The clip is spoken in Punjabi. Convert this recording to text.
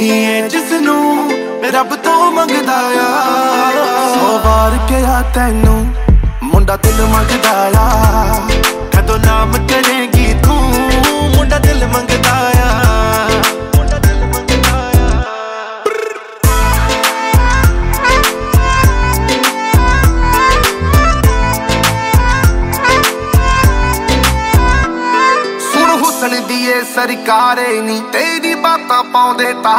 ਉਹੀ ਏ ਜਿਸਨੂੰ ਰੱਬ ਤੋਂ ਮੰਗਦਾ ਆ। 100 ਵਾਰ ਕਿਹਾ ਤੈਨੂੰ ਮੁੰਡਾ ਦਿਲ ਮੰਗਦਾ ਆ। ਕਦੋਂ ਨਾਮ ਕਰੇਗੀ ਤੂੰ ਮੁੰਡਾ ਦਿਲ ਮੰਗਦਾ ਆ। ਮੁੰਡਾ ਦਿਲ ਮੰਗਦਾ ਆ। ਸੁਣ ਹੁਸਨ ਦੀ ਏ ਸਰਕਾਰੇ ਨੀ ਤੇਰੀ ਬਾਤਾਂ ਪਾਉਂਦੇ ਤਾਂ